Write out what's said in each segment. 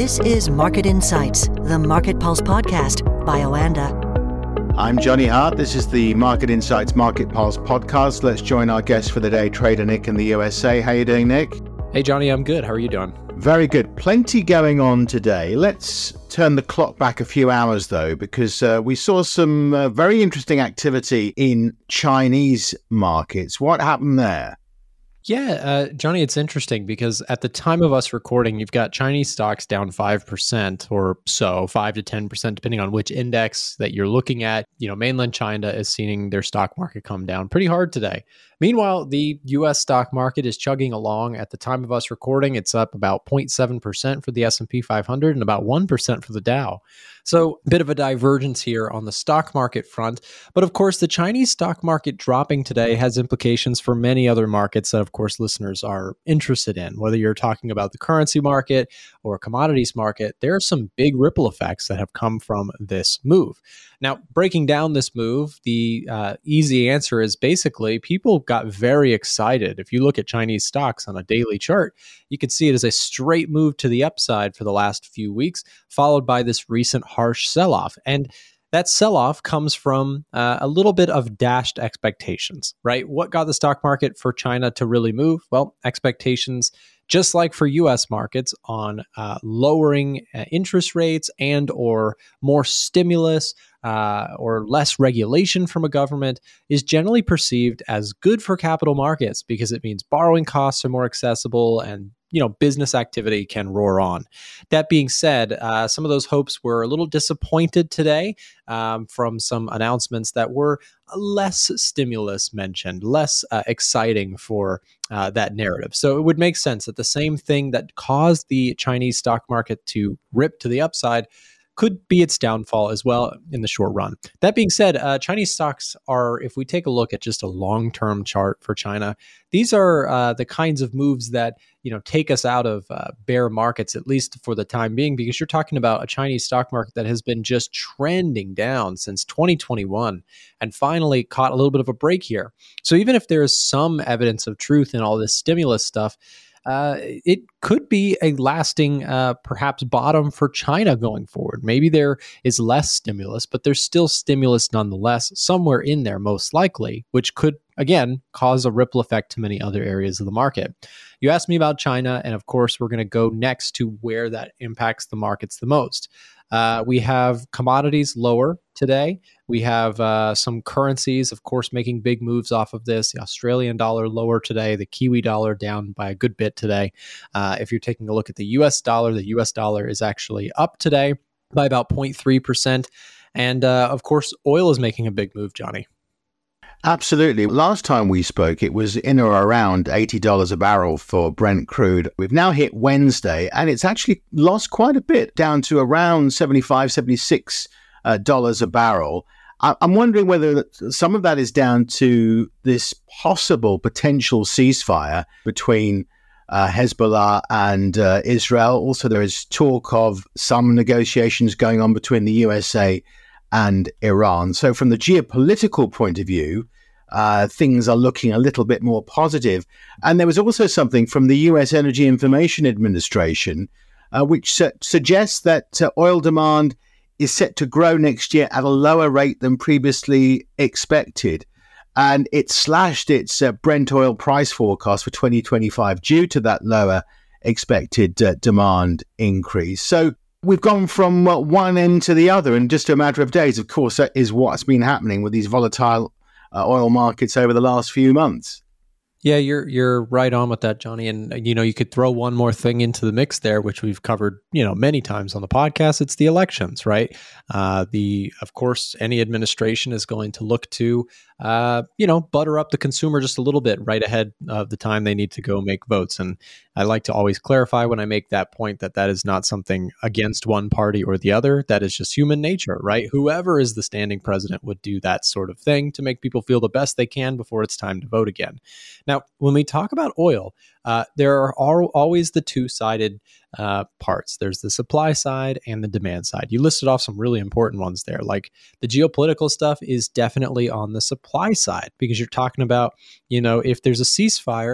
This is Market Insights, the Market Pulse podcast by Oanda. I'm Johnny Hart. This is the Market Insights Market Pulse podcast. Let's join our guest for the day, Trader Nick in the USA. How are you doing, Nick? Hey, Johnny, I'm good. How are you doing? Very good. Plenty going on today. Let's turn the clock back a few hours, though, because we saw some very interesting activity in Chinese markets. What happened there? Yeah, Johnny, it's interesting because at the time of us recording, you've got Chinese stocks down 5% or so, 5 to 10%, depending on which index that you're looking at. You know, mainland China is seeing their stock market come down pretty hard today. Meanwhile, the U.S. stock market is chugging along. At the time of us recording, it's up about 0.7% for the S&P 500 and about 1% for the Dow. So a bit of a divergence here on the stock market front. But of course, the Chinese stock market dropping today has implications for many other markets that, of course, listeners are interested in. Whether you're talking about the currency market or commodities market, there are some big ripple effects that have come from this move. Now, breaking down this move, the easy answer is basically people got very excited. If you look at Chinese stocks on a daily chart, you can see it as a straight move to the upside for the last few weeks, followed by this recent harsh sell-off. And that sell-off comes from a little bit of dashed expectations, right? What got the stock market for China to really move? Well, expectations, just like for U.S. markets, on lowering interest rates and or more stimulus or less regulation from a government is generally perceived as good for capital markets because it means borrowing costs are more accessible and business activity can roar on. That being said, some of those hopes were a little disappointed today from some announcements that were less stimulus mentioned, less exciting for that narrative. So it would make sense that the same thing that caused the Chinese stock market to rip to the upside could be its downfall as well in the short run. That being said, Chinese stocks are, if we take a look at just a long-term chart for China, these are the kinds of moves that take us out of bear markets, at least for the time being, because you're talking about a Chinese stock market that has been just trending down since 2021 and finally caught a little bit of a break here. So even if there is some evidence of truth in all this stimulus stuff, it could be a lasting, perhaps, bottom for China going forward. Maybe there is less stimulus, but there's still stimulus nonetheless, somewhere in there, most likely, which could, again, cause a ripple effect to many other areas of the market. You asked me about China, and of course, we're going to go next to where that impacts the markets the most. We have commodities lower today. We have some currencies, of course, making big moves off of this. The Australian dollar lower today, the Kiwi dollar down by a good bit today. If you're taking a look at the US dollar is actually up today by about 0.3%. And of course, oil is making a big move, Johnny. Absolutely. Last time we spoke, it was in or around $80 a barrel for Brent crude. We've now hit Wednesday, and it's actually lost quite a bit, down to around $75, $76 a barrel. I'm wondering whether some of that is down to this possible potential ceasefire between Hezbollah and Israel. Also, there is talk of some negotiations going on between the USA and Iran. So from the geopolitical point of view, things are looking a little bit more positive. And there was also something from the US Energy Information Administration, which suggests that oil demand is set to grow next year at a lower rate than previously expected. And it slashed its Brent oil price forecast for 2025 due to that lower expected demand increase. So we've gone from one end to the other in just a matter of days. Of course, that is what's been happening with these volatile oil markets over the last few months. Yeah, you're right on with that, Johnny. And, you could throw one more thing into the mix there, which we've covered, many times on the podcast. It's the elections, right? Of course, any administration is going to look to, butter up the consumer just a little bit right ahead of the time they need to go make votes. And I like to always clarify when I make that point that is not something against one party or the other. That is just human nature, right? Whoever is the standing president would do that sort of thing to make people feel the best they can before it's time to vote again. Now, when we talk about oil, there are always the two-sided parts. There's the supply side and the demand side. You listed off some really important ones there. Like the geopolitical stuff is definitely on the supply side because you're talking about, if there's a ceasefire,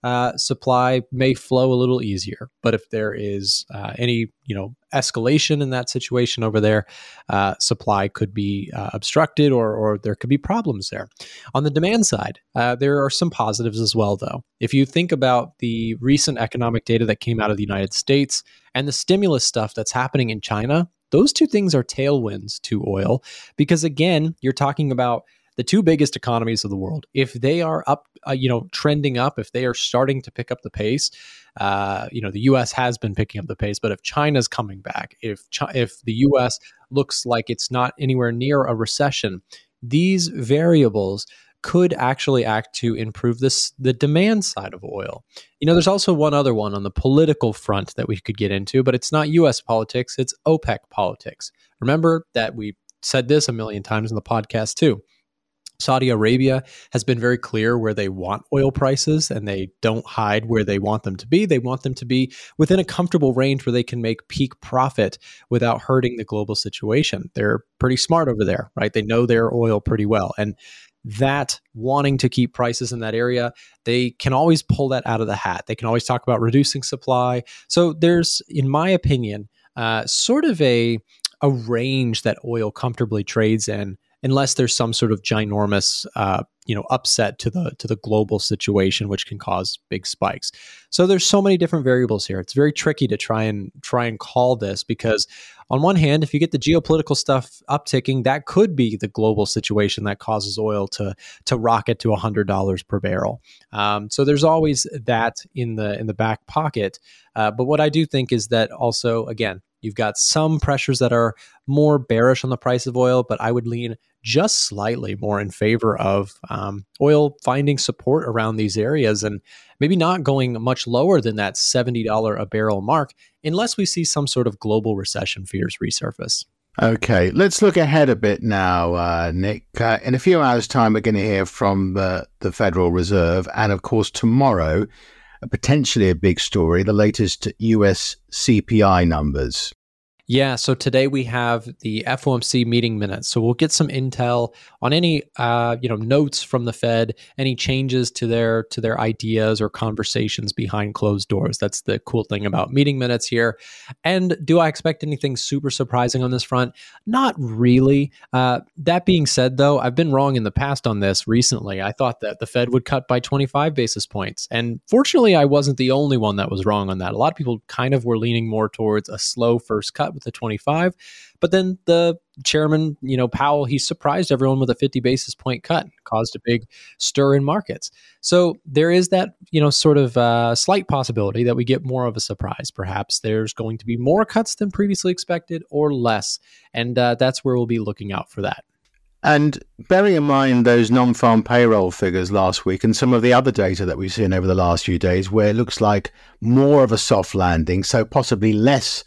supply may flow a little easier. But if there is any escalation in that situation over there, supply could be obstructed, or there could be problems there. On the demand side, there are some positives as well, though. If you think about the recent economic data that came out of the United States and the stimulus stuff that's happening in China, those two things are tailwinds to oil, because again, you're talking about the two biggest economies of the world. If they are up, trending up, if they are starting to pick up the pace, the U.S. has been picking up the pace, but if China's coming back, if the U.S. looks like it's not anywhere near a recession, these variables could actually act to improve the demand side of oil. There's also one other one on the political front that we could get into, but it's not U.S. politics, it's OPEC politics. Remember that we said this a million times in the podcast too. Saudi Arabia has been very clear where they want oil prices, and they don't hide where they want them to be. They want them to be within a comfortable range where they can make peak profit without hurting the global situation. They're pretty smart over there, right? They know their oil pretty well. And that wanting to keep prices in that area, they can always pull that out of the hat. They can always talk about reducing supply. So there's, in my opinion, sort of a range that oil comfortably trades in, unless there's some sort of ginormous, upset to the global situation, which can cause big spikes. So there's so many different variables here. It's very tricky to try and call this, because on one hand, if you get the geopolitical stuff upticking, that could be the global situation that causes oil to rocket to $100 per barrel. So there's always that in the back pocket. But what I do think is that also, again, you've got some pressures that are more bearish on the price of oil, but I would lean just slightly more in favor of oil finding support around these areas and maybe not going much lower than that $70 a barrel mark, unless we see some sort of global recession fears resurface. Okay, let's look ahead a bit now, Nick. In a few hours' time, we're going to hear from the Federal Reserve, and of course tomorrow, potentially a big story, the latest US CPI numbers. Yeah, so today we have the FOMC meeting minutes. So we'll get some intel on any notes from the Fed, any changes to their ideas or conversations behind closed doors. That's the cool thing about meeting minutes here. And do I expect anything super surprising on this front? Not really. That being said, though, I've been wrong in the past on this recently. I thought that the Fed would cut by 25 basis points. And fortunately, I wasn't the only one that was wrong on that. A lot of people kind of were leaning more towards a slow first cut with the 25. But then the chairman, Powell, he surprised everyone with a 50 basis point cut, caused a big stir in markets. So there is that, sort of slight possibility that we get more of a surprise. Perhaps there's going to be more cuts than previously expected or less. And that's where we'll be looking out for that. And bearing in mind those non-farm payroll figures last week and some of the other data that we've seen over the last few days, where it looks like more of a soft landing, so possibly less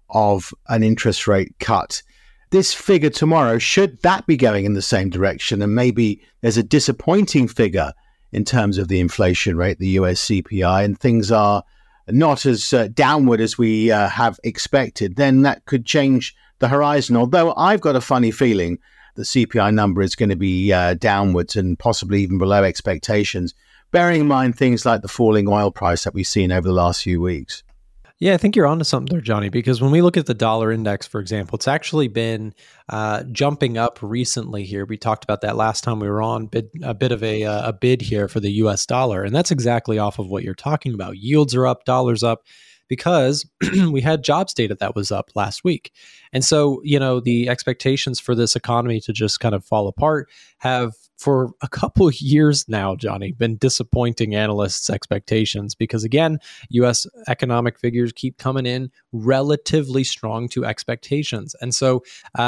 of an interest rate cut. This figure tomorrow, should that be going in the same direction, and maybe there's a disappointing figure in terms of the inflation rate, the US CPI, and things are not as downward as we have expected, then that could change the horizon. Although I've got a funny feeling the CPI number is going to be downwards and possibly even below expectations, bearing in mind things like the falling oil price that we've seen over the last few weeks. Yeah, I think you're onto something there, Johnny, because when we look at the dollar index, for example, it's actually been jumping up recently here. We talked about that last time we were on, a bit of a bid here for the US dollar. And that's exactly off of what you're talking about. Yields are up, dollars up, because we had jobs data that was up last week. And so, the expectations for this economy to just kind of fall apart have, for a couple of years now, Johnny, been disappointing analysts' expectations, because again, U.S. economic figures keep coming in relatively strong to expectations. And so,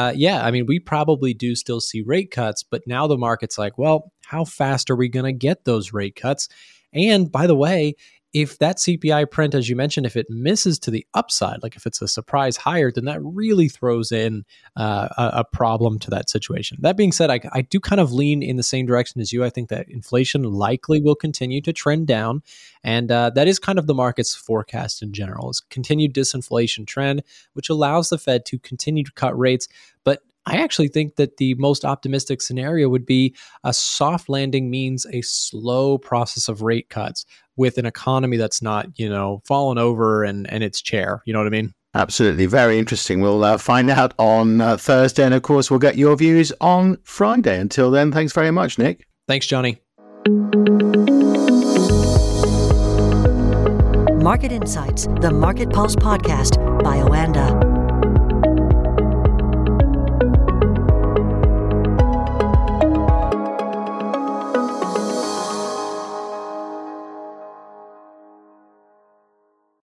we probably do still see rate cuts, but now the market's like, well, how fast are we going to get those rate cuts? And by the way, if that CPI print, as you mentioned, if it misses to the upside, like if it's a surprise higher, then that really throws in a problem to that situation. That being said, I do kind of lean in the same direction as you. I think that inflation likely will continue to trend down. And that is kind of the market's forecast in general, is continued disinflation trend, which allows the Fed to continue to cut rates. But I actually think that the most optimistic scenario would be a soft landing means a slow process of rate cuts with an economy that's not, fallen over and its chair. You know what I mean? Absolutely. Very interesting. We'll find out on Thursday. And of course, we'll get your views on Friday. Until then, thanks very much, Nick. Thanks, Johnny. Market Insights, the Market Pulse podcast by Oanda.